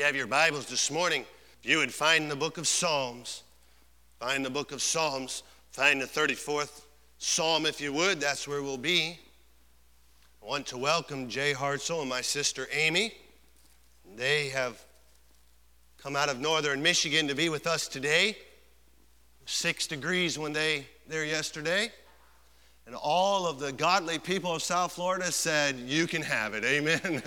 have your Bibles this morning, if you would find the book of Psalms, find the book of Psalms, find the 34th Psalm if you would, that's where we'll be. I want to welcome Jay Hartzell and my sister Amy. They have come out of northern Michigan to be with us today. 6 degrees when they there yesterday. And all of the godly people of South Florida said, you can have it, amen.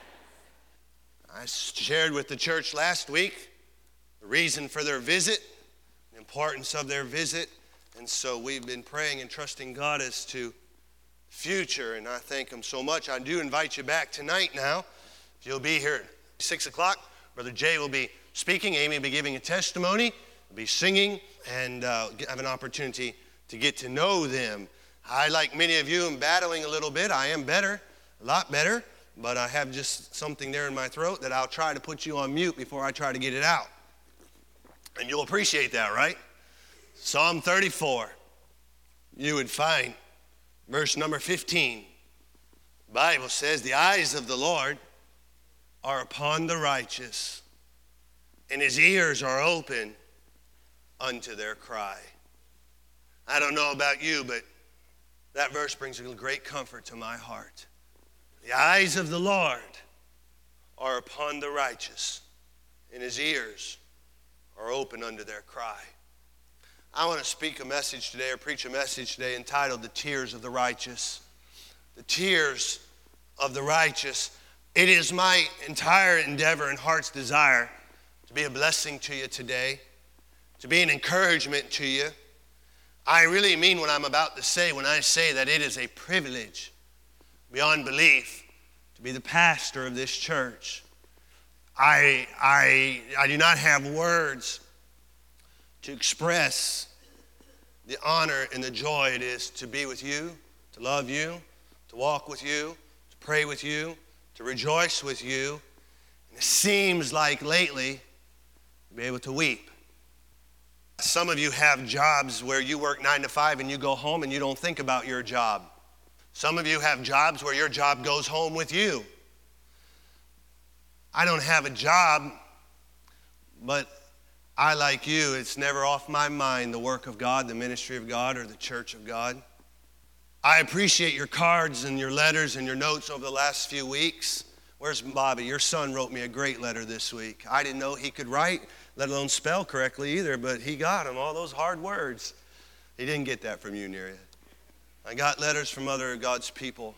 I shared with the church last week the reason for their visit, the importance of their visit. And so we've been praying and trusting God as to future. And I thank him so much. I do invite you back tonight now. If you'll be here at 6 o'clock, Brother Jay will be speaking. Amy will be giving a testimony, will be singing, and have an opportunity to get to know them. I, like many of you, am battling a little bit. I am better, a lot better, but I have just something there in my throat that I'll try to put you on mute before I try to get it out. And you'll appreciate that, right? Psalm 34, you would find verse number 15. The Bible says, the eyes of the Lord are upon the righteous, and his ears are open unto their cry. I don't know about you, but that verse brings a great comfort to my heart. The eyes of the Lord are upon the righteous, and his ears are open unto their cry. I want to speak a message today, or preach a message today entitled, The Tears of the Righteous. The tears of the righteous. It is my entire endeavor and heart's desire to be a blessing to you today, to be an encouragement to you. I really mean what I'm about to say when I say that it is a privilege beyond belief to be the pastor of this church. I do not have words to express the honor and the joy it is to be with you, to love you, to walk with you, to pray with you, to rejoice with you. And it seems like lately, to be able to weep. Some of you have jobs where you work 9 to 5 and you go home and you don't think about your job. Some of you have jobs where your job goes home with you. I don't have a job, but I, like you, it's never off my mind, the work of God, the ministry of God, or the church of God. I appreciate your cards and your letters and your notes over the last few weeks. Where's Bobby? Your son wrote me a great letter this week. I didn't know he could write, let alone spell correctly either, but he got them, all those hard words. He didn't get that from you, Neria. I got letters from other God's people.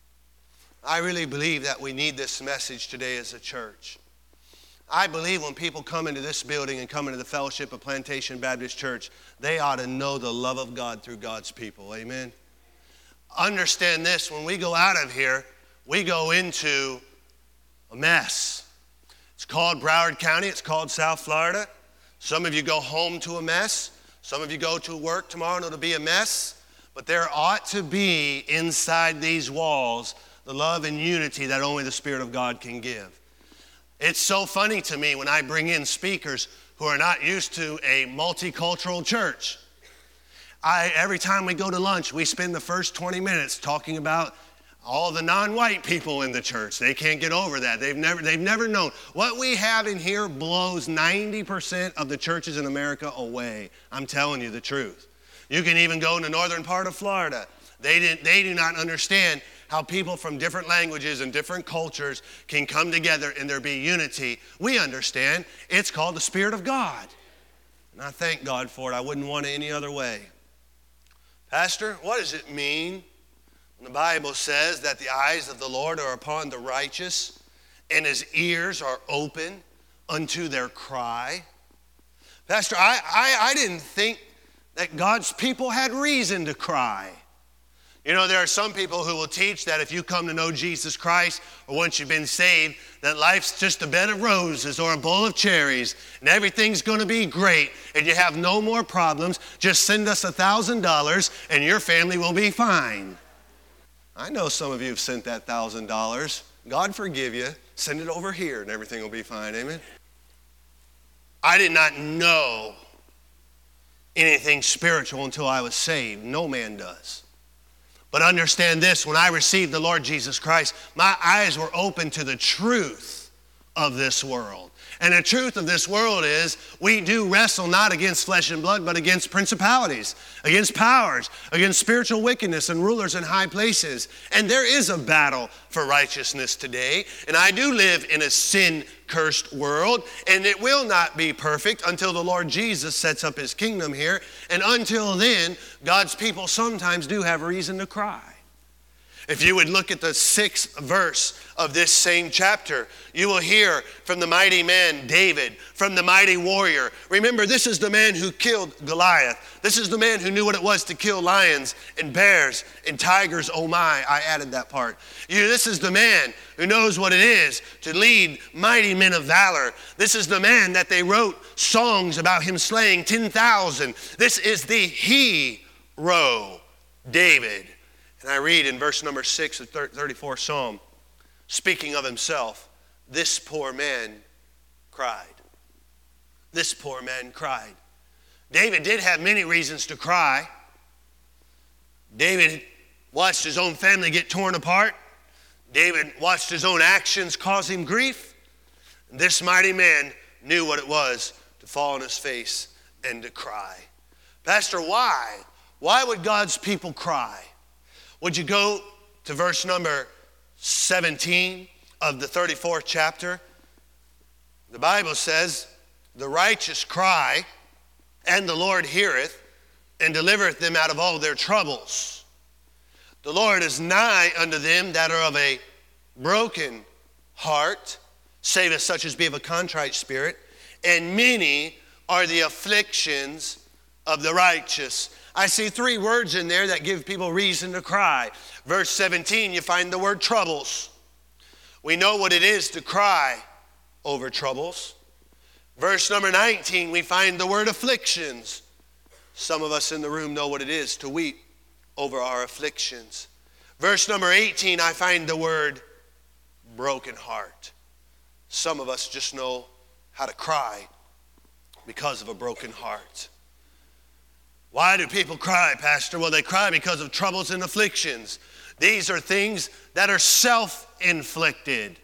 I really believe that we need this message today as a church. I believe when people come into this building and come into the fellowship of Plantation Baptist Church, they ought to know the love of God through God's people. Amen? Understand this, when we go out of here, we go into a mess. It's called Broward County. It's called South Florida. Some of you go home to a mess. Some of you go to work tomorrow and it'll be a mess. But there ought to be inside these walls the love and unity that only the Spirit of God can give. It's so funny to me when I bring in speakers who are not used to a multicultural church. Every time we go to lunch, we spend the first 20 minutes talking about all the non-white people in the church. They can't get over that. They've never known. What we have in here blows 90% of the churches in America away. I'm telling you the truth. You can even go in the northern part of Florida. They do not understand how people from different languages and different cultures can come together and there be unity. We understand. It's called the Spirit of God. And I thank God for it. I wouldn't want it any other way. Pastor, what does it mean when the Bible says that the eyes of the Lord are upon the righteous and his ears are open unto their cry? Pastor, I didn't think that God's people had reason to cry. You know, there are some people who will teach that if you come to know Jesus Christ, or once you've been saved, that life's just a bed of roses or a bowl of cherries, and everything's going to be great, and you have no more problems. Just send us $1,000, and your family will be fine. I know some of you have sent that $1,000. God forgive you. Send it over here, and everything will be fine. Amen? I did not know anything spiritual until I was saved. No man does. But understand this, when I received the Lord Jesus Christ, my eyes were open to the truth of this world. And the truth of this world is we do wrestle not against flesh and blood, but against principalities, against powers, against spiritual wickedness and rulers in high places. And there is a battle for righteousness today. And I do live in a sin-cursed world, and it will not be perfect until the Lord Jesus sets up his kingdom here. And until then, God's people sometimes do have reason to cry. If you would look at the 6th verse of this same chapter, you will hear from the mighty man David, from the mighty warrior. Remember, this is the man who killed Goliath. This is the man who knew what it was to kill lions and bears and tigers. Oh my, I added that part. This is the man who knows what it is to lead mighty men of valor. This is the man that they wrote songs about him slaying 10,000. This is the hero, David. And I read in verse number 6 of 34th Psalm, speaking of himself, this poor man cried. This poor man cried. David did have many reasons to cry. David watched his own family get torn apart. David watched his own actions cause him grief. And this mighty man knew what it was to fall on his face and to cry. Pastor, why? Why would God's people cry? Would you go to verse number 17 of the 34th chapter? The Bible says, the righteous cry, and the Lord heareth, and delivereth them out of all their troubles. The Lord is nigh unto them that are of a broken heart, saveth such as be of a contrite spirit, and many are the afflictions of the righteous. I see 3 words in there that give people reason to cry. Verse 17, you find the word troubles. We know what it is to cry over troubles. Verse number 19, we find the word afflictions. Some of us in the room know what it is to weep over our afflictions. Verse number 18, I find the word broken heart. Some of us just know how to cry because of a broken heart. Why do people cry, Pastor? Well, they cry because of troubles and afflictions. These are things that are self-inflicted.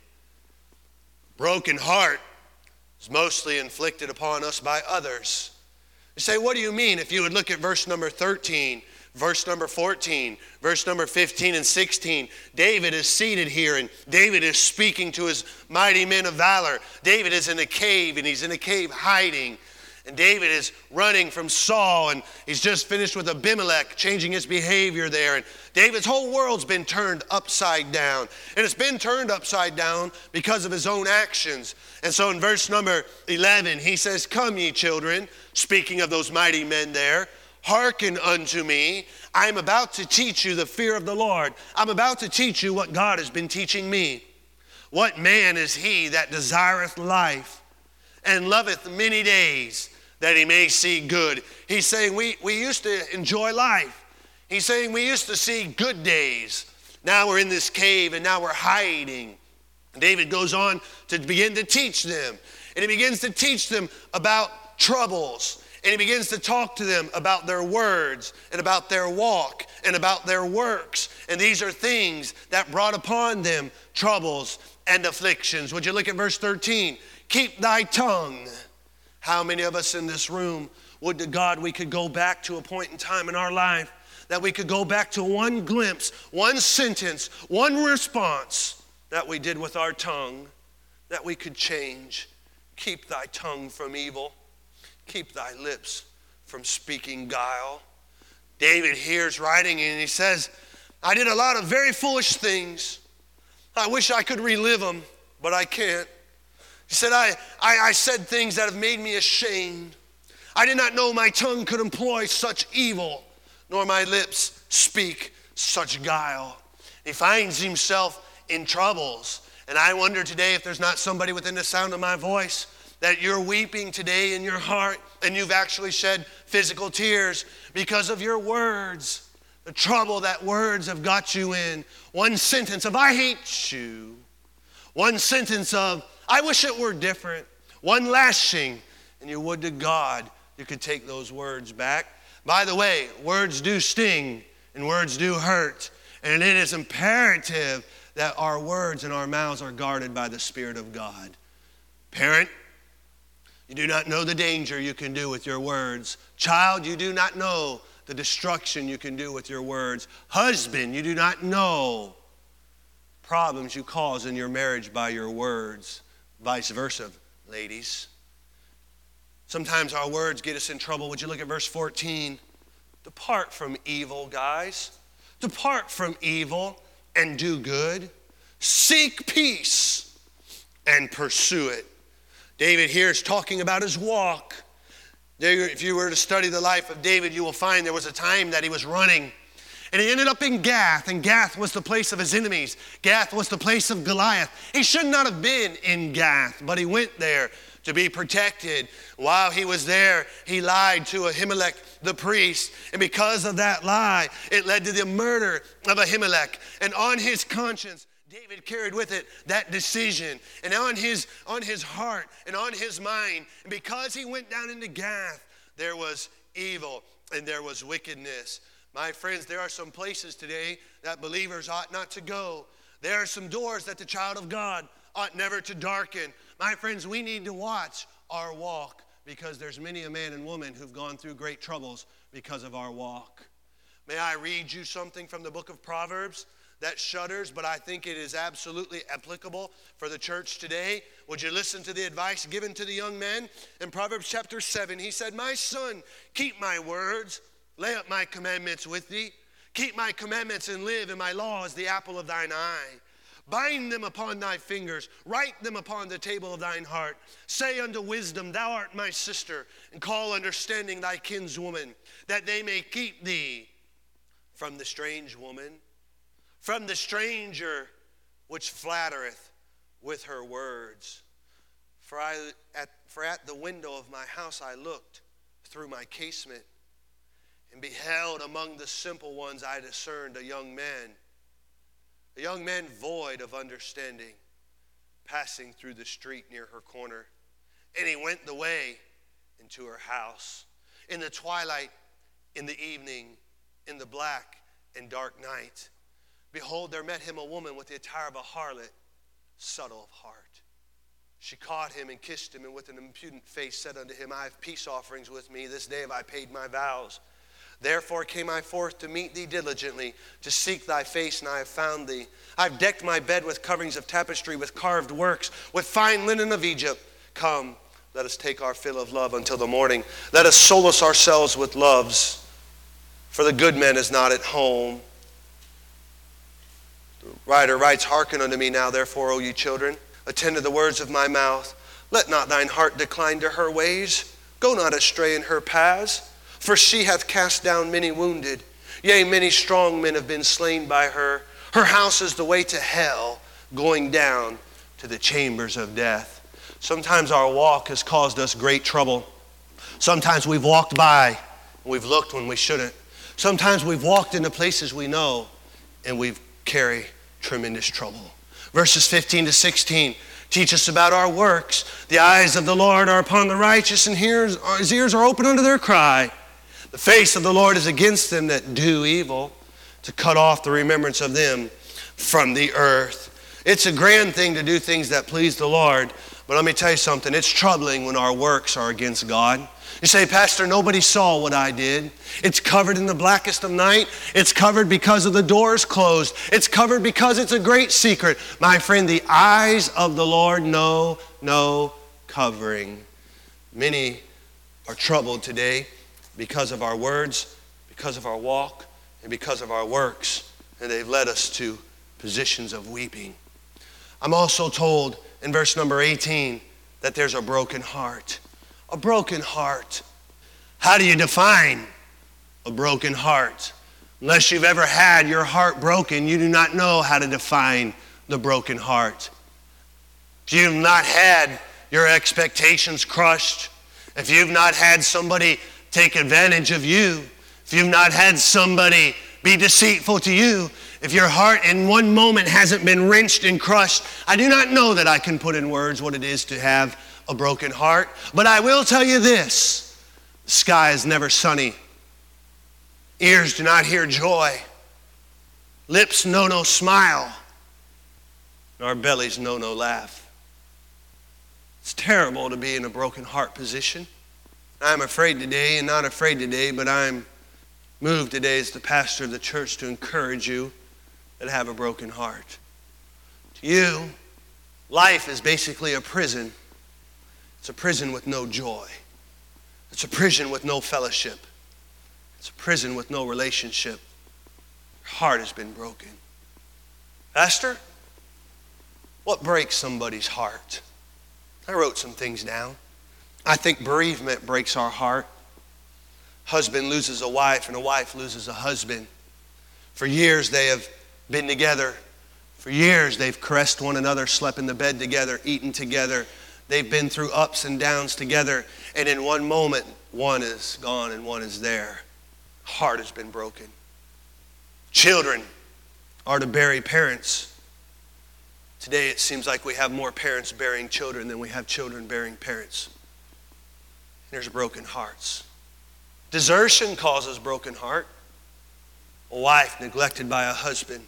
Broken heart is mostly inflicted upon us by others. You say, what do you mean? If you would look at verse number 13, verse number 14, verse number 15 and 16, David is seated here and David is speaking to his mighty men of valor. David is in a cave and he's in a cave hiding. And David is running from Saul, and he's just finished with Abimelech, changing his behavior there. And David's whole world's been turned upside down. And it's been turned upside down because of his own actions. And so in verse number 11, he says, come ye children, speaking of those mighty men there, hearken unto me. I am about to teach you the fear of the Lord. I'm about to teach you what God has been teaching me. What man is he that desireth life and loveth many days, that he may see good? He's saying we used to enjoy life. He's saying we used to see good days. Now we're in this cave and now we're hiding. David goes on to begin to teach them. And he begins to teach them about troubles. And he begins to talk to them about their words and about their walk and about their works. And these are things that brought upon them troubles and afflictions. Would you look at verse 13? Keep thy tongue. How many of us in this room would to God we could go back to a point in time in our life that we could go back to one glimpse, one sentence, one response that we did with our tongue that we could change. Keep thy tongue from evil. Keep thy lips from speaking guile. David hears writing and he says, I did a lot of very foolish things. I wish I could relive them, but I can't. He said, I said things that have made me ashamed. I did not know my tongue could employ such evil, nor my lips speak such guile. He finds himself in troubles. And I wonder today if there's not somebody within the sound of my voice that you're weeping today in your heart and you've actually shed physical tears because of your words, the trouble that words have got you in. One sentence of, I hate you. One sentence of, I wish it were different. One lashing, and you would to God you could take those words back. By the way, words do sting and words do hurt. And it is imperative that our words and our mouths are guarded by the Spirit of God. Parent, you do not know the danger you can do with your words. Child, you do not know the destruction you can do with your words. Husband, you do not know problems you cause in your marriage by your words. Vice versa, ladies. Sometimes our words get us in trouble. Would you look at verse 14? Depart from evil, guys. Depart from evil and do good. Seek peace and pursue it. David here is talking about his walk. If you were to study the life of David, you will find there was a time that he was running. And he ended up in Gath, and Gath was the place of his enemies. Gath was the place of Goliath. He should not have been in Gath, but he went there to be protected. While he was there, he lied to Ahimelech the priest. And because of that lie, it led to the murder of Ahimelech. And on his conscience, David carried with it that decision, and on his heart and on his mind. And because he went down into Gath, there was evil and there was wickedness. My friends, there are some places today that believers ought not to go. There are some doors that the child of God ought never to darken. My friends, we need to watch our walk, because there's many a man and woman who've gone through great troubles because of our walk. May I read you something from the book of Proverbs? That shudders, but I think it is absolutely applicable for the church today. Would you listen to the advice given to the young men? In Proverbs chapter 7, he said, My son, keep my words, lay up my commandments with thee. Keep my commandments and live, and my law is the apple of thine eye. Bind them upon thy fingers, write them upon the table of thine heart. Say unto wisdom, thou art my sister, and call understanding thy kinswoman, that they may keep thee from the strange woman, from the stranger which flattereth with her words. For at the window of my house I looked through my casement, and beheld among the simple ones I discerned a young man void of understanding, passing through the street near her corner. And he went the way into her house. In the twilight, in the evening, in the black and dark night, behold, there met him a woman with the attire of a harlot, subtle of heart. She caught him and kissed him, and with an impudent face said unto him, I have peace offerings with me. This day have I paid my vows. Therefore came I forth to meet thee diligently, to seek thy face, and I have found thee. I have decked my bed with coverings of tapestry, with carved works, with fine linen of Egypt. Come, let us take our fill of love until the morning. Let us solace ourselves with loves, for the good man is not at home. The writer writes, Hearken unto me now, therefore, O ye children. Attend to the words of my mouth. Let not thine heart decline to her ways. Go not astray in her paths. For she hath cast down many wounded. Yea, many strong men have been slain by her. Her house is the way to hell, going down to the chambers of death. Sometimes our walk has caused us great trouble. Sometimes we've walked by and we've looked when we shouldn't. Sometimes we've walked into places we know and we've carried tremendous trouble. Verses 15 to 16 teach us about our works. The eyes of the Lord are upon the righteous, and his ears are open unto their cry. The face of the Lord is against them that do evil, to cut off the remembrance of them from the earth. It's a grand thing to do things that please the Lord, but let me tell you something. It's troubling when our works are against God. You say, Pastor, nobody saw what I did. It's covered in the blackest of night. It's covered because of the doors closed. It's covered because it's a great secret. My friend, the eyes of the Lord know no covering. Many are troubled today because of our words, because of our walk, and because of our works. And they've led us to positions of weeping. I'm also told in verse number 18 that there's a broken heart. A broken heart. How do you define a broken heart? Unless you've ever had your heart broken, you do not know how to define the broken heart. If you've not had your expectations crushed, if you've not had somebody take advantage of you, if you've not had somebody be deceitful to you, if your heart in one moment hasn't been wrenched and crushed, I do not know that I can put in words what it is to have a broken heart. But I will tell you this: the sky is never sunny. Ears do not hear joy. Lips know no smile. And our bellies know no laugh. It's terrible to be in a broken heart position. I'm afraid today, and not afraid today, but I'm moved today as the pastor of the church to encourage you that have a broken heart. To you, life is basically a prison. It's a prison with no joy. It's a prison with no fellowship. It's a prison with no relationship. Your heart has been broken. Pastor, what breaks somebody's heart? I wrote some things down. I think bereavement breaks our heart. Husband loses a wife and a wife loses a husband. For years they have been together. For years they've caressed one another, slept in the bed together, eaten together. They've been through ups and downs together. And in one moment, one is gone and one is there. Heart has been broken. Children are to bury parents. Today it seems like we have more parents burying children than we have children burying parents. There's broken hearts. Desertion causes broken heart. A wife neglected by a husband,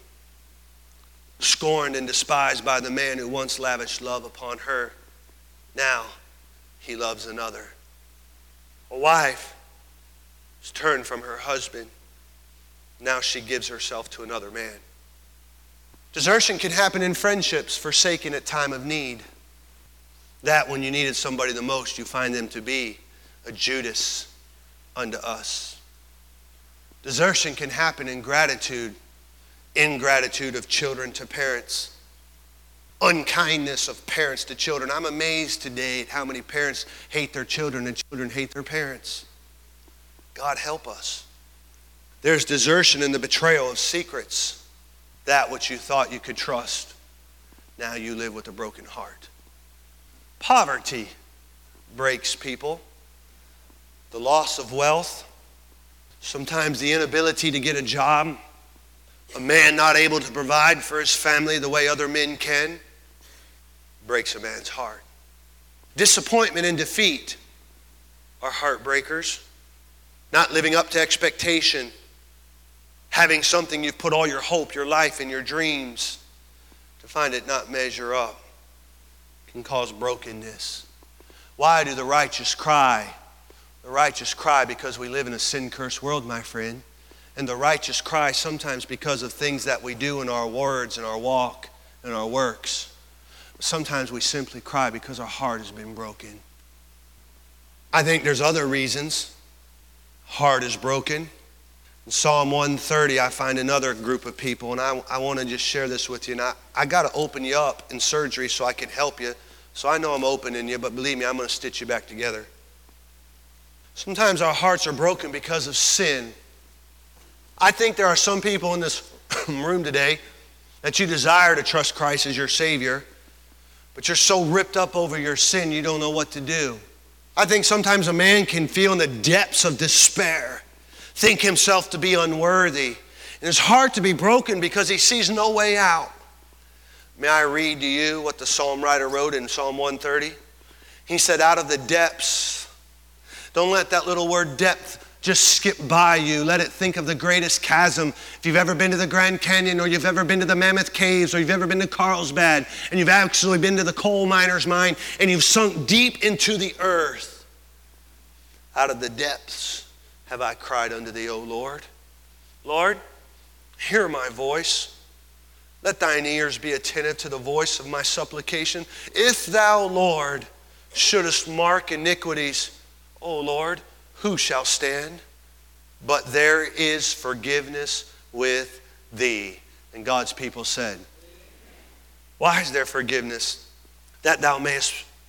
scorned and despised by the man who once lavished love upon her. Now he loves another. A wife is turned from her husband. Now she gives herself to another man. Desertion can happen in friendships, forsaken at time of need. That when you needed somebody the most, you find them to be a Judas unto us. Desertion can happen in gratitude, ingratitude of children to parents, unkindness of parents to children. I'm amazed today at how many parents hate their children and children hate their parents. God help us. There's desertion in the betrayal of secrets, that which you thought you could trust. Now you live with a broken heart. Poverty breaks people. The loss of wealth, sometimes the inability to get a job, a man not able to provide for his family the way other men can, breaks a man's heart. Disappointment and defeat are heartbreakers. Not living up to expectation, having something you've put all your hope, your life, and your dreams, to find it not measure up, can cause brokenness. Why do the righteous cry? The righteous cry because we live in a sin-cursed world, my friend. And the righteous cry sometimes because of things that we do in our words and our walk and our works. Sometimes we simply cry because our heart has been broken. I think there's other reasons. Heart is broken. In Psalm 130, I find another group of people, and I want to just share this with you. And I got to open you up in surgery so I can help you. So I know I'm opening you, but believe me, I'm going to stitch you back together. Sometimes our hearts are broken because of sin. I think there are some people in this room today that you desire to trust Christ as your Savior, but you're so ripped up over your sin you don't know what to do. I think sometimes a man can feel in the depths of despair, think himself to be unworthy, and his heart to be broken because he sees no way out. May I read to you what the psalm writer wrote in Psalm 130? He said, out of the depths. Don't let that little word depth just skip by you. Let it think of the greatest chasm. If you've ever been to the Grand Canyon, or you've ever been to the Mammoth Caves, or you've ever been to Carlsbad, and you've actually been to the coal miner's mine, and you've sunk deep into the earth. Out of the depths have I cried unto thee, O Lord. Lord, hear my voice. Let thine ears be attentive to the voice of my supplication. If thou, Lord, shouldest mark iniquities, O Lord, who shall stand? But there is forgiveness with thee. And God's people said, why is there forgiveness? That thou mayest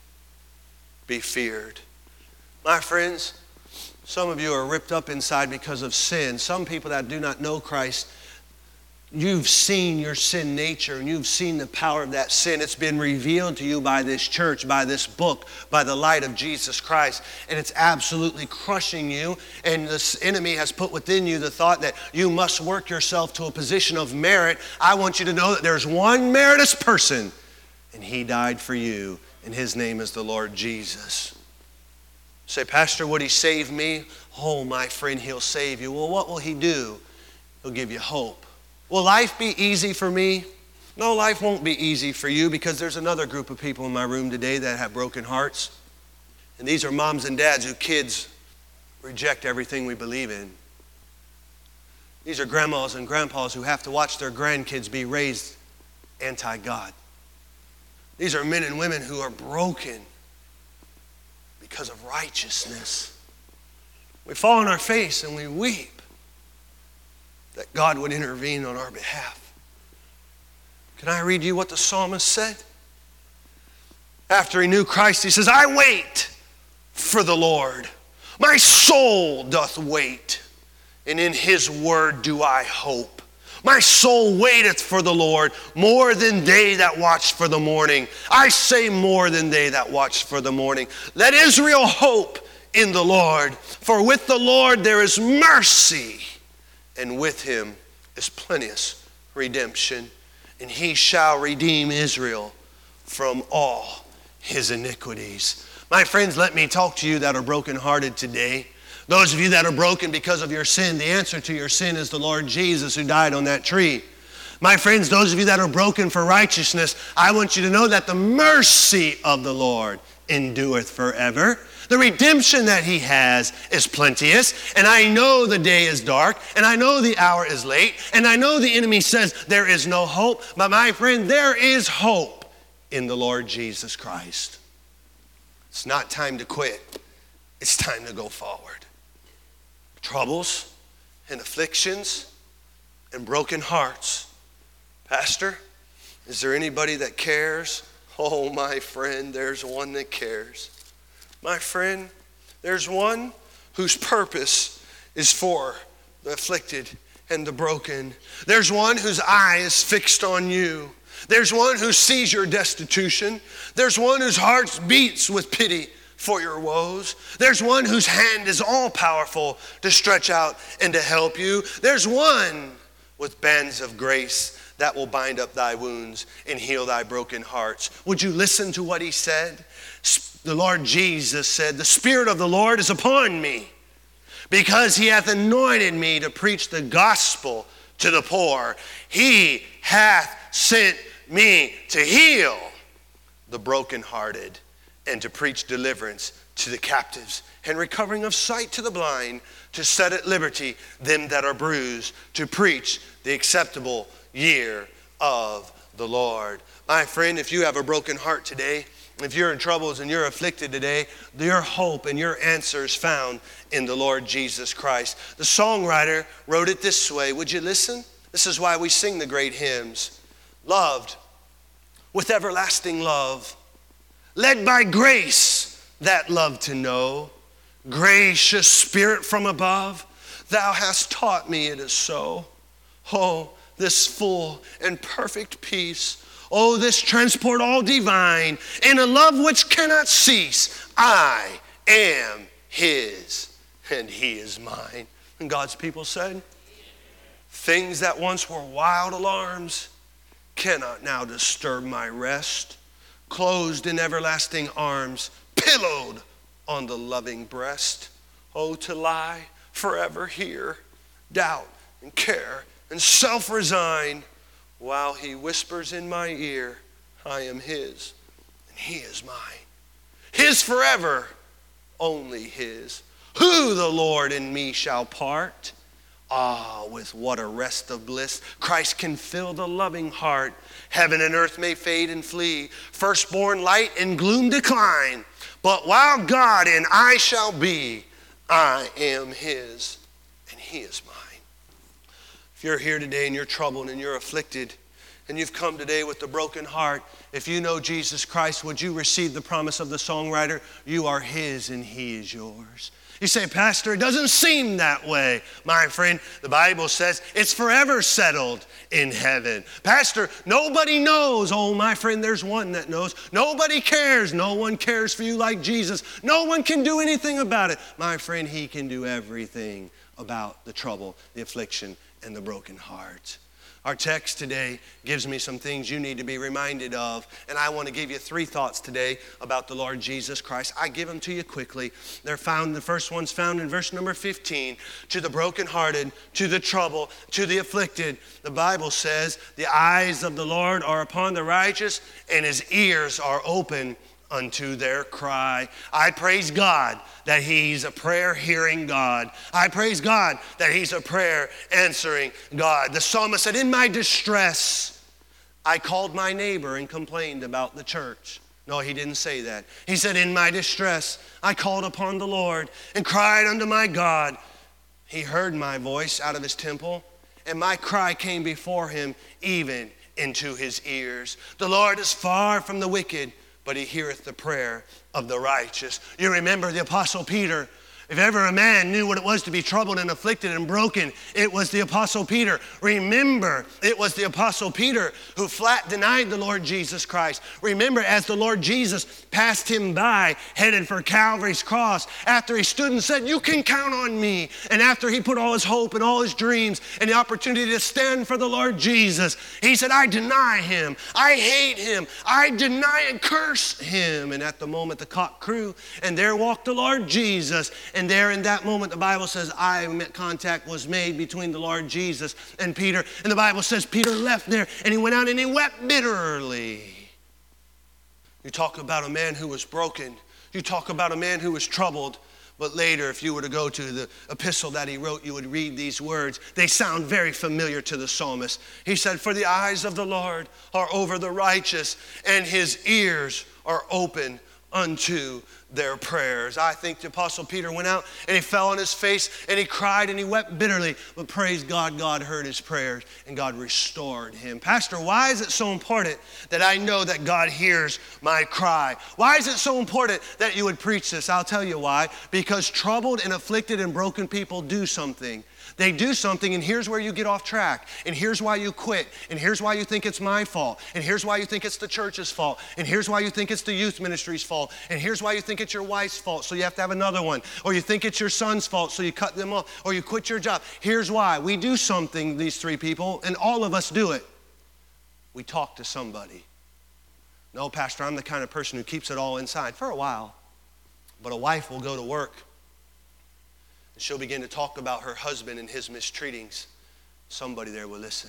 be feared. My friends, some of you are ripped up inside because of sin. Some people that do not know Christ, you've seen your sin nature and you've seen the power of that sin. It's been revealed to you by this church, by this book, by the light of Jesus Christ. And it's absolutely crushing you. And this enemy has put within you the thought that you must work yourself to a position of merit. I want you to know that there's one meritorious person, and he died for you, and his name is the Lord Jesus. Say, Pastor, would he save me? Oh, my friend, he'll save you. Well, what will he do? He'll give you hope. Will life be easy for me? No, life won't be easy for you because there's another group of people in my room today that have broken hearts. And these are moms and dads whose kids reject everything we believe in. These are grandmas and grandpas who have to watch their grandkids be raised anti-God. These are men and women who are broken because of righteousness. We fall on our face and we weep that God would intervene on our behalf. Can I read you what the psalmist said? After he knew Christ, he says, I wait for the Lord. My soul doth wait, and in his word do I hope. My soul waiteth for the Lord more than they that watch for the morning. I say more than they that watch for the morning. Let Israel hope in the Lord, for with the Lord there is mercy, and with him is plenteous redemption. And he shall redeem Israel from all his iniquities. My friends, let me talk to you that are brokenhearted today. Those of you that are broken because of your sin, the answer to your sin is the Lord Jesus who died on that tree. My friends, those of you that are broken for righteousness, I want you to know that the mercy of the Lord endureth forever. The redemption that he has is plenteous, and I know the day is dark, and I know the hour is late, and I know the enemy says there is no hope, but my friend, there is hope in the Lord Jesus Christ. It's not time to quit. It's time to go forward. Troubles and afflictions and broken hearts. Pastor, is there anybody that cares? Oh, my friend, there's one that cares. My friend, there's one whose purpose is for the afflicted and the broken. There's one whose eye is fixed on you. There's one who sees your destitution. There's one whose heart beats with pity for your woes. There's one whose hand is all powerful to stretch out and to help you. There's one with bands of grace that will bind up thy wounds and heal thy broken hearts. Would you listen to what he said? The Lord Jesus said, the Spirit of the Lord is upon me, because he hath anointed me to preach the gospel to the poor. He hath sent me to heal the brokenhearted and to preach deliverance to the captives and recovering of sight to the blind, to set at liberty them that are bruised, to preach the acceptable year of the Lord. My friend, if you have a broken heart today, if you're in troubles and you're afflicted today, your hope and your answer is found in the Lord Jesus Christ. The songwriter wrote it this way. Would you listen? This is why we sing the great hymns. Loved with everlasting love, led by grace that love to know. Gracious Spirit from above, thou hast taught me it is so. Oh, this full and perfect peace. Oh, this transport all divine, in a love which cannot cease. I am his, and he is mine. And God's people said, things that once were wild alarms cannot now disturb my rest. Closed in everlasting arms, pillowed on the loving breast. Oh, to lie forever here, doubt and care and self-resign, while he whispers in my ear, I am his and he is mine. His forever, only his. Who the Lord and me shall part? Ah, with what a rest of bliss Christ can fill the loving heart. Heaven and earth may fade and flee, firstborn light and gloom decline, but while God and I shall be, I am his and he is mine. If you're here today and you're troubled and you're afflicted, and you've come today with a broken heart, if you know Jesus Christ, would you receive the promise of the songwriter? You are his and he is yours. You say, Pastor, it doesn't seem that way. My friend, the Bible says it's forever settled in heaven. Pastor, nobody knows. Oh, my friend, there's one that knows. Nobody cares. No one cares for you like Jesus. No one can do anything about it. My friend, he can do everything about the trouble, the affliction, and the broken heart. Our text today gives me some things you need to be reminded of, and I want to give you 3 thoughts today about the Lord Jesus Christ. I give them to you quickly. The first one's found in verse number 15. To the brokenhearted, to the troubled, to the afflicted, the Bible says, the eyes of the Lord are upon the righteous, and his ears are open unto their cry. I praise God that he's a prayer-hearing God. I praise God that he's a prayer-answering God. The psalmist said, in my distress, I called my neighbor and complained about the church. No, he didn't say that. He said, in my distress, I called upon the Lord and cried unto my God. He heard my voice out of his temple, and my cry came before him even into his ears. The Lord is far from the wicked, but he heareth the prayer of the righteous. You remember the Apostle Peter. If ever a man knew what it was to be troubled and afflicted and broken, it was the Apostle Peter. Remember, it was the Apostle Peter who flat denied the Lord Jesus Christ. Remember, as the Lord Jesus passed him by, headed for Calvary's cross, after he stood and said, you can count on me, and after he put all his hope and all his dreams and the opportunity to stand for the Lord Jesus, he said, I deny him, I hate him, I deny and curse him. And at the moment the cock crew, and there walked the Lord Jesus. And there in that moment, the Bible says, eye contact was made between the Lord Jesus and Peter. And the Bible says Peter left there and he went out and he wept bitterly. You talk about a man who was broken. You talk about a man who was troubled. But later, if you were to go to the epistle that he wrote, you would read these words. They sound very familiar to the psalmist. He said, for the eyes of the Lord are over the righteous, and his ears are open unto their prayers. I think the Apostle Peter went out and he fell on his face and he cried and he wept bitterly. But praise God, God heard his prayers and God restored him. Pastor, why is it so important that I know that God hears my cry? Why is it so important that you would preach this? I'll tell you why. Because troubled and afflicted and broken people do something. They do something, and here's where you get off track, and here's why you quit, and here's why you think it's my fault, and here's why you think it's the church's fault, and here's why you think it's the youth ministry's fault, and here's why you think it's your wife's fault, so you have to have another one, or you think it's your son's fault, so you cut them off, or you quit your job. Here's why. We do something, these 3 people, and all of us do it. We talk to somebody. No, Pastor, I'm the kind of person who keeps it all inside for a while, but a wife will go to work, and she'll begin to talk about her husband and his mistreatings. Somebody there will listen.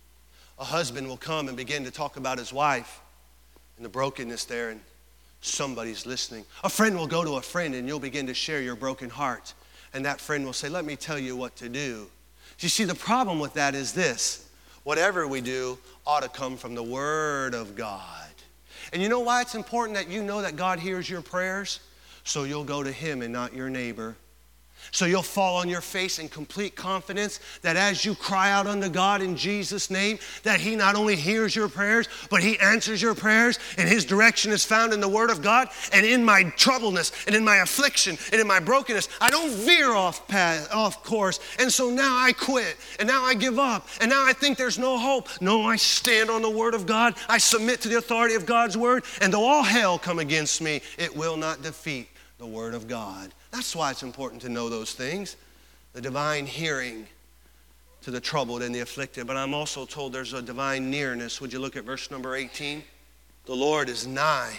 A husband will come and begin to talk about his wife and the brokenness there, and somebody's listening. A friend will go to a friend and you'll begin to share your broken heart. And that friend will say, let me tell you what to do. You see, the problem with that is this. Whatever we do ought to come from the Word of God. And you know why it's important that you know that God hears your prayers? So you'll go to him and not your neighbor. So you'll fall on your face in complete confidence that as you cry out unto God in Jesus' name, that he not only hears your prayers, but he answers your prayers, and his direction is found in the Word of God. And in my troubledness and in my affliction and in my brokenness, I don't veer off course. And so now I quit, and now I give up, and now I think there's no hope. No, I stand on the Word of God. I submit to the authority of God's Word, and though all hell come against me, it will not defeat the Word of God. That's why it's important to know those things. The divine hearing to the troubled and the afflicted. But I'm also told there's a divine nearness. Would you look at verse number 18? The Lord is nigh.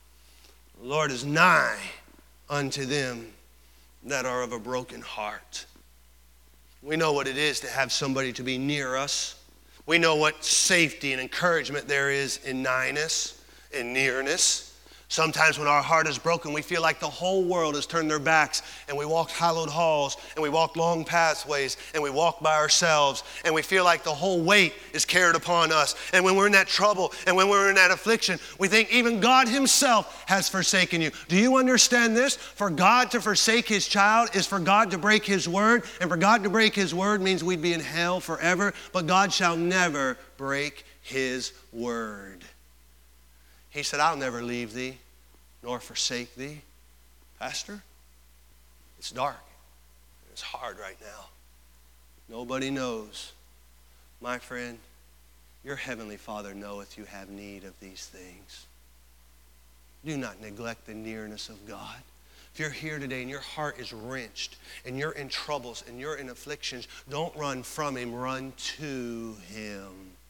The Lord is nigh unto them that are of a broken heart. We know what it is to have somebody to be near us. We know what safety and encouragement there is in nighness and nearness. Sometimes when our heart is broken, we feel like the whole world has turned their backs, and we walk hallowed halls, and we walk long pathways, and we walk by ourselves, and we feel like the whole weight is carried upon us. And when we're in that trouble, and when we're in that affliction, we think even God himself has forsaken you. Do you understand this? For God to forsake his child is for God to break his word, and for God to break his word means we'd be in hell forever, but God shall never break his word. He said, I'll never leave thee, nor forsake thee. Pastor, it's dark. It's hard right now. Nobody knows. My friend, your heavenly Father knoweth you have need of these things. Do not neglect the nearness of God. If you're here today and your heart is wrenched and you're in troubles and you're in afflictions, don't run from him, run to him.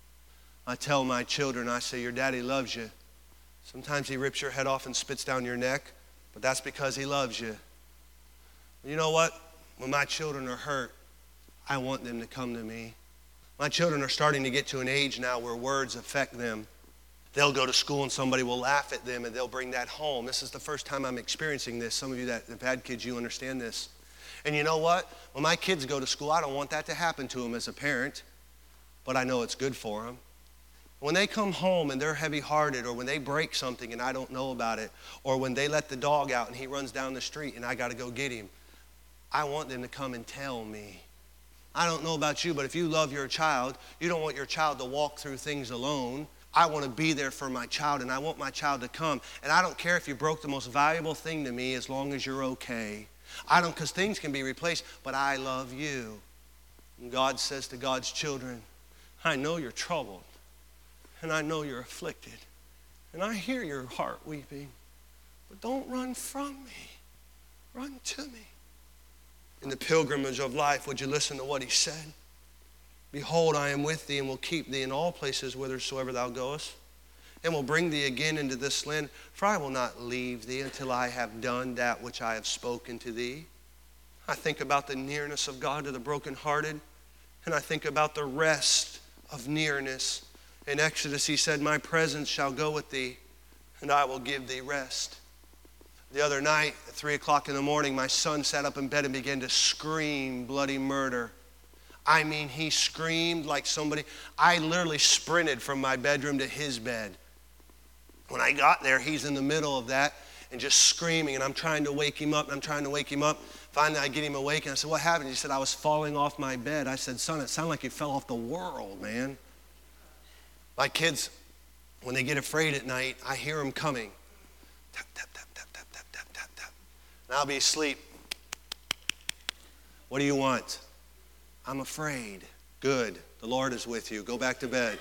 I tell my children, I say, your daddy loves you. Sometimes he rips your head off and spits down your neck, but that's because he loves you. You know what? When my children are hurt, I want them to come to me. My children are starting to get to an age now where words affect them. They'll go to school and somebody will laugh at them and they'll bring that home. This is the first time I'm experiencing this. Some of you that have had kids, you understand this. And you know what? When my kids go to school, I don't want that to happen to them as a parent, but I know it's good for them. When they come home and they're heavy-hearted, or when they break something and I don't know about it, or when they let the dog out and he runs down the street and I got to go get him, I want them to come and tell me. I don't know about you, but if you love your child, you don't want your child to walk through things alone. I want to be there for my child, and I want my child to come. And I don't care if you broke the most valuable thing to me as long as you're okay. I don't, because things can be replaced, but I love you. And God says to God's children, I know you're troubled, and I know you're afflicted, and I hear your heart weeping, but don't run from me. Run to me. In the pilgrimage of life, would you listen to what he said? Behold, I am with thee, and will keep thee in all places whithersoever thou goest, and will bring thee again into this land, for I will not leave thee until I have done that which I have spoken to thee. I think about the nearness of God to the brokenhearted, and I think about the rest of nearness. In Exodus, he said, my presence shall go with thee, and I will give thee rest. The other night, at 3 o'clock in the morning, my son sat up in bed and began to scream bloody murder. I mean, he screamed like somebody. I literally sprinted from my bedroom to his bed. When I got there, he's in the middle of that and just screaming, and I'm trying to wake him up, and I'm trying to wake him up. Finally, I get him awake, and I said, what happened? He said, I was falling off my bed. I said, son, it sounded like you fell off the world, man. My kids, when they get afraid at night, I hear them coming. Tap, tap, tap, tap, tap, tap, tap, tap, tap. And I'll be asleep. What do you want? I'm afraid. Good. The Lord is with you. Go back to bed.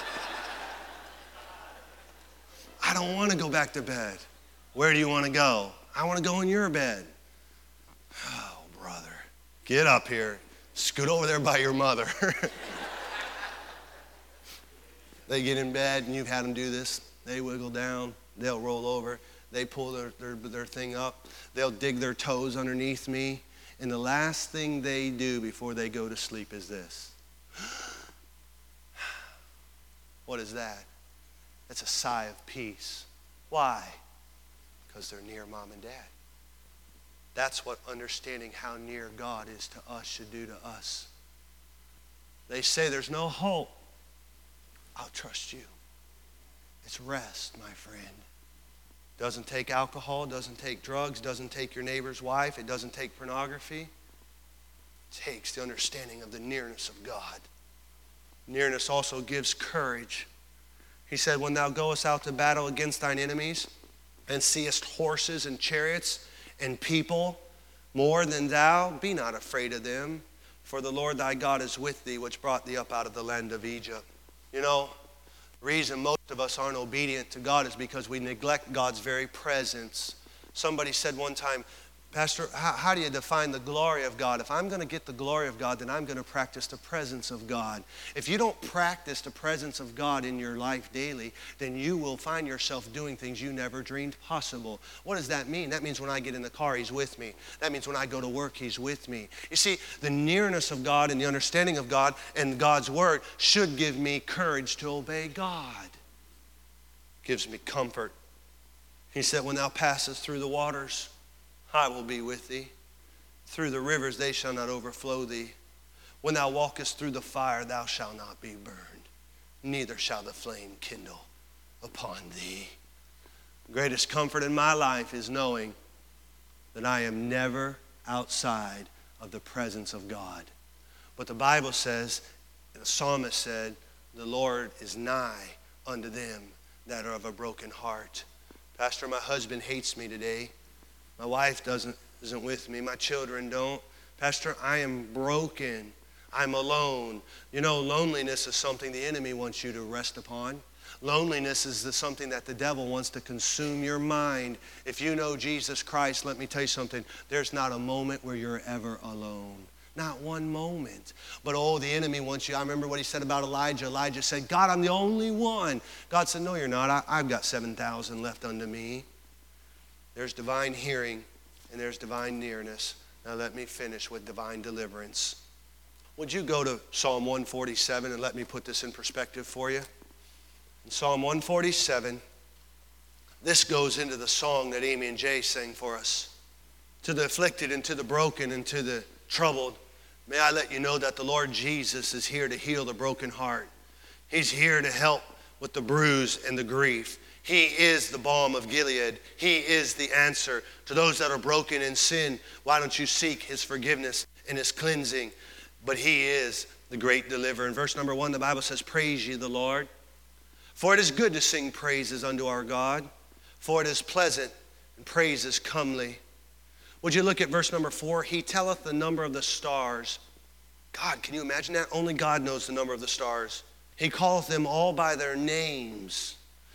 I don't want to go back to bed. Where do you want to go? I want to go in your bed. Oh, brother. Get up here. Scoot over there by your mother. They get in bed and you've had them do this. They wiggle down. They'll roll over. They pull their thing up. They'll dig their toes underneath me. And the last thing they do before they go to sleep is this. What is that? It's a sigh of peace. Why? Because they're near mom and dad. That's what understanding how near God is to us should do to us. They say there's no hope. I'll trust you. It's rest, my friend. Doesn't take alcohol, doesn't take drugs, doesn't take your neighbor's wife, it doesn't take pornography. It takes the understanding of the nearness of God. Nearness also gives courage. He said, when thou goest out to battle against thine enemies, and seest horses and chariots and people more than thou, be not afraid of them, for the Lord thy God is with thee, which brought thee up out of the land of Egypt. You know, the reason most of us aren't obedient to God is because we neglect God's very presence. Somebody said one time, Pastor, how do you define the glory of God? If I'm going to get the glory of God, then I'm going to practice the presence of God. If you don't practice the presence of God in your life daily, then you will find yourself doing things you never dreamed possible. What does that mean? That means when I get in the car, he's with me. That means when I go to work, he's with me. You see, the nearness of God and the understanding of God and God's word should give me courage to obey God. Gives me comfort. He said, when thou passest through the waters, I will be with thee. Through the rivers they shall not overflow thee. When thou walkest through the fire, thou shalt not be burned, neither shall the flame kindle upon thee. The greatest comfort in my life is knowing that I am never outside of the presence of God. But the Bible says, the psalmist said, the Lord is nigh unto them that are of a broken heart. Pastor, my husband hates me today. My wife isn't with me. My children don't. Pastor, I am broken. I'm alone. You know, loneliness is something the enemy wants you to rest upon. Loneliness is something that the devil wants to consume your mind. If you know Jesus Christ, let me tell you something. There's not a moment where you're ever alone. Not one moment. But the enemy wants you. I remember what he said about Elijah. Elijah said, God, I'm the only one. God said, no, you're not. I've got 7,000 left unto me. There's divine hearing and there's divine nearness. Now let me finish with divine deliverance. Would you go to Psalm 147 and let me put this in perspective for you? In Psalm 147, this goes into the song that Amy and Jay sang for us. To the afflicted and to the broken and to the troubled, may I let you know that the Lord Jesus is here to heal the broken heart. He's here to help with the bruise and the grief. He is the balm of Gilead. He is the answer to those that are broken in sin. Why don't you seek his forgiveness and his cleansing? But he is the great deliverer. In verse number 1, the Bible says, praise ye the Lord. For it is good to sing praises unto our God, for it is pleasant, and praise is comely. Would you look at verse number 4? He telleth the number of the stars. God, can you imagine that? Only God knows the number of the stars. He calleth them all by their names.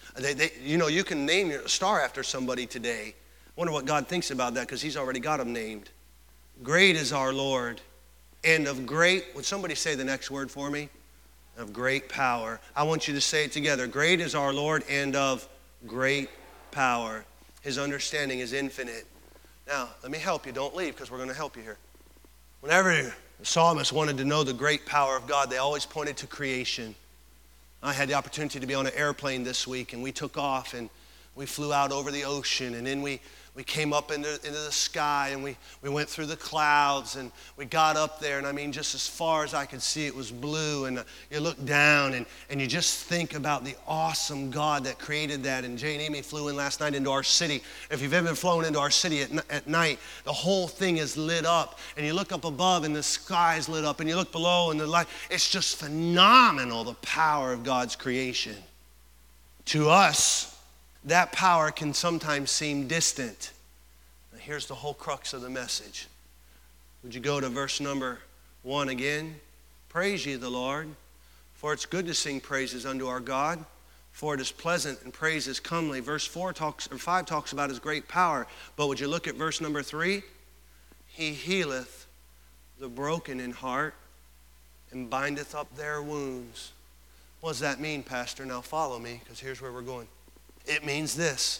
You can name your star after somebody today. I wonder what God thinks about that, because he's already got them named. Great is our Lord, and of great, would somebody say the next word for me? Of great power. I want you to say it together. Great is our Lord, and of great power. His understanding is infinite. Now, let me help you. Don't leave, because we're going to help you here. Whenever the psalmist wanted to know the great power of God, they always pointed to creation. I had the opportunity to be on an airplane this week, and we took off, and we flew out over the ocean, and then we came up into the sky, and we went through the clouds, and we got up there, and I mean, just as far as I could see, it was blue, and you look down, and you just think about the awesome God that created that. And Jay and Amy flew in last night into our city. If you've ever flown into our city at night, the whole thing is lit up, and you look up above, and the sky is lit up, and you look below, and the light, it's just phenomenal, the power of God's creation. To us, that power can sometimes seem distant. Now here's the whole crux of the message. Would you go to verse number 1 again? Praise ye the Lord, for it's good to sing praises unto our God, for it is pleasant and praise is comely. Verse 5 talks about his great power. But would you look at verse number 3? He healeth the broken in heart and bindeth up their wounds. What does that mean, Pastor? Now follow me, because here's where we're going. It means this.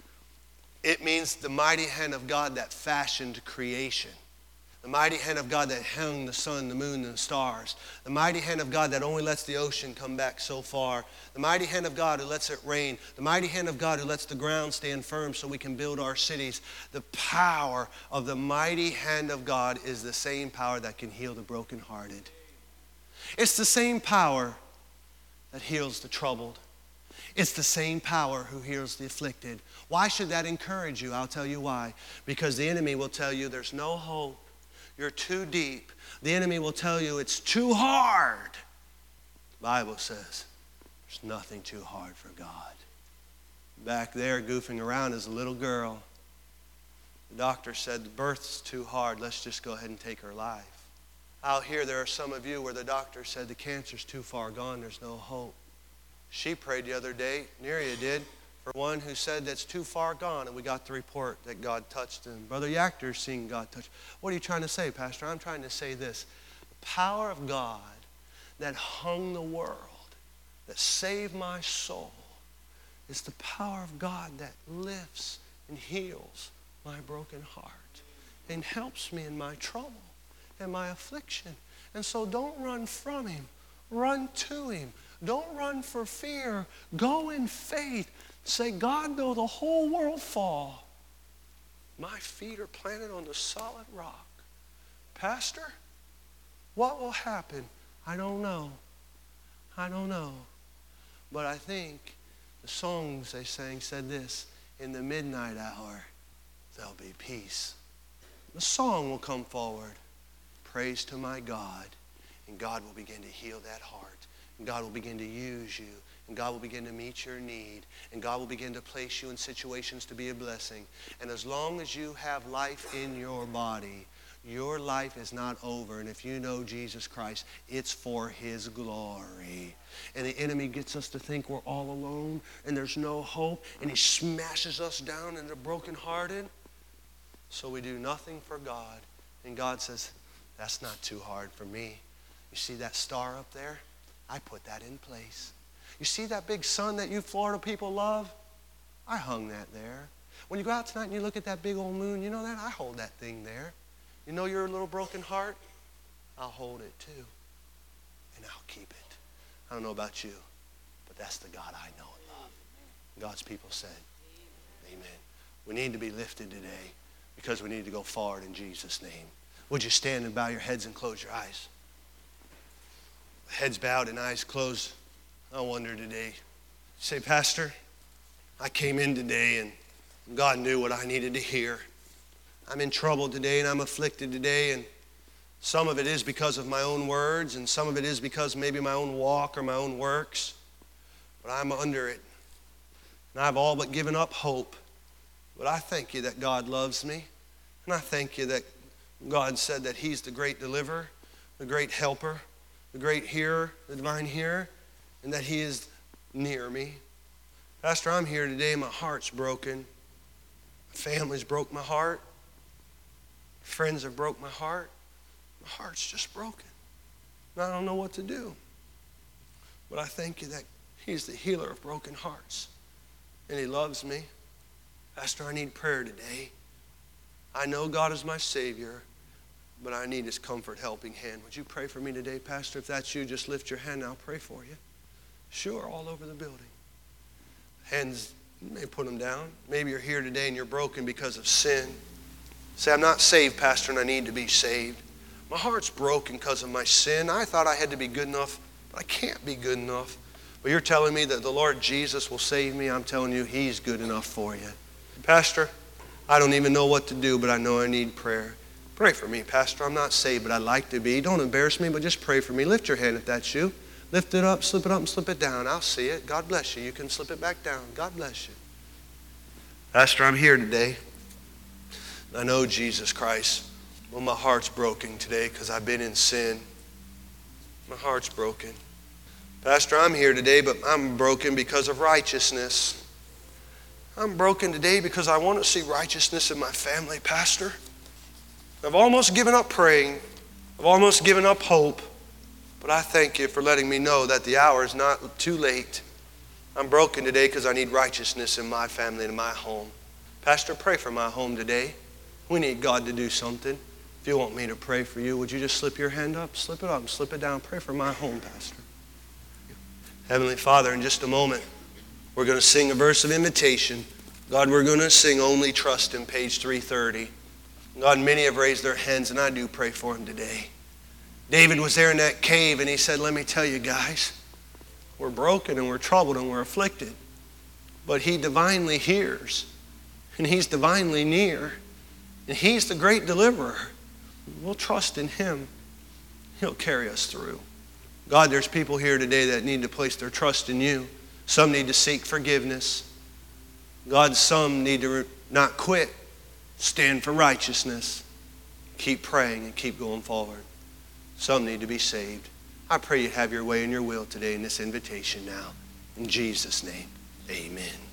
It means the mighty hand of God that fashioned creation. The mighty hand of God that hung the sun, the moon, and the stars. The mighty hand of God that only lets the ocean come back so far. The mighty hand of God who lets it rain. The mighty hand of God who lets the ground stand firm so we can build our cities. The power of the mighty hand of God is the same power that can heal the brokenhearted. It's the same power that heals the troubled. It's the same power who heals the afflicted. Why should that encourage you? I'll tell you why. Because the enemy will tell you there's no hope. You're too deep. The enemy will tell you it's too hard. The Bible says there's nothing too hard for God. Back there goofing around is a little girl. The doctor said the birth's too hard. Let's just go ahead and take her life. Out here there are some of you where the doctor said the cancer's too far gone. There's no hope. She prayed the other day, Neria did, for one who said that's too far gone, and we got the report that God touched him. Brother Yachter's seen God touch. What are you trying to say, Pastor? I'm trying to say this. The power of God that hung the world, that saved my soul, is the power of God that lifts and heals my broken heart and helps me in my trouble and my affliction. And so don't run from him. Run to him. Don't run for fear. Go in faith. Say, God, though the whole world fall, my feet are planted on the solid rock. Pastor, what will happen? I don't know. I don't know. But I think the songs they sang said this: in the midnight hour, there'll be peace. The song will come forward. Praise to my God. And God will begin to heal that heart. And God will begin to use you. And God will begin to meet your need. And God will begin to place you in situations to be a blessing. And as long as you have life in your body, Your life is not over, and if you know Jesus Christ, it's for His glory. And the enemy gets us to think we're all alone and there's no hope, and he smashes us down and they're brokenhearted. So we do nothing for God. And God says, that's not too hard for me. You see that star up there? I put that in place. You see that big sun that you Florida people love? I hung that there. When you go out tonight and you look at that big old moon, you know that? I hold that thing there. You know your little broken heart? I'll hold it too. And I'll keep it. I don't know about you, but that's the God I know and love. God's people said, amen. We need to be lifted today because we need to go forward in Jesus' name. Would you stand and bow your heads and close your eyes? Heads bowed and eyes closed. I wonder today, say, Pastor, I came in today and God knew what I needed to hear. I'm in trouble today and I'm afflicted today, and some of it is because of my own words, and some of it is because maybe my own walk or my own works. But I'm under it. And I've all but given up hope. But I thank you that God loves me. And I thank you that God said that He's the great deliverer, the great helper, the great hearer, the divine hearer, and that He is near me. Pastor, I'm here today. My heart's broken. My family's broke my heart. Friends have broke my heart. My heart's just broken. And I don't know what to do. But I thank you that He's the healer of broken hearts. And He loves me. Pastor, I need prayer today. I know God is my Savior, but I need His comfort helping hand. Would you pray for me today, Pastor? If that's you, just lift your hand and I'll pray for you. Sure, all over the building. Hands, you may put them down. Maybe you're here today and you're broken because of sin. Say, I'm not saved, Pastor, and I need to be saved. My heart's broken because of my sin. I thought I had to be good enough, but I can't be good enough. But you're telling me that the Lord Jesus will save me. I'm telling you, He's good enough for you. Pastor, I don't even know what to do, but I know I need prayer. Pray for me, Pastor. I'm not saved, but I'd like to be. Don't embarrass me, but just pray for me. Lift your hand if that's you. Lift it up, and slip it down. I'll see it. God bless you. You can slip it back down. God bless you. Pastor, I'm here today. I know Jesus Christ. Well, my heart's broken today because I've been in sin. My heart's broken. Pastor, I'm here today, but I'm broken because of righteousness. I'm broken today because I want to see righteousness in my family, Pastor. I've almost given up praying. I've almost given up hope. But I thank you for letting me know that the hour is not too late. I'm broken today because I need righteousness in my family and my home. Pastor, pray for my home today. We need God to do something. If you want me to pray for you, would you just slip your hand up, slip it up, slip it down. Pray for my home, Pastor. Heavenly Father, in just a moment, we're going to sing a verse of invitation. God, we're going to sing Only Trust in page 330. God, many have raised their hands, and I do pray for them today. David was there in that cave, and he said, let me tell you guys, we're broken and we're troubled and we're afflicted. But He divinely hears, and He's divinely near. And He's the great deliverer. We'll trust in Him. He'll carry us through. God, there's people here today that need to place their trust in You. Some need to seek forgiveness. God, some need to not quit. Stand for righteousness. Keep praying and keep going forward. Some need to be saved. I pray You have Your way and Your will today in this invitation now. In Jesus' name, amen.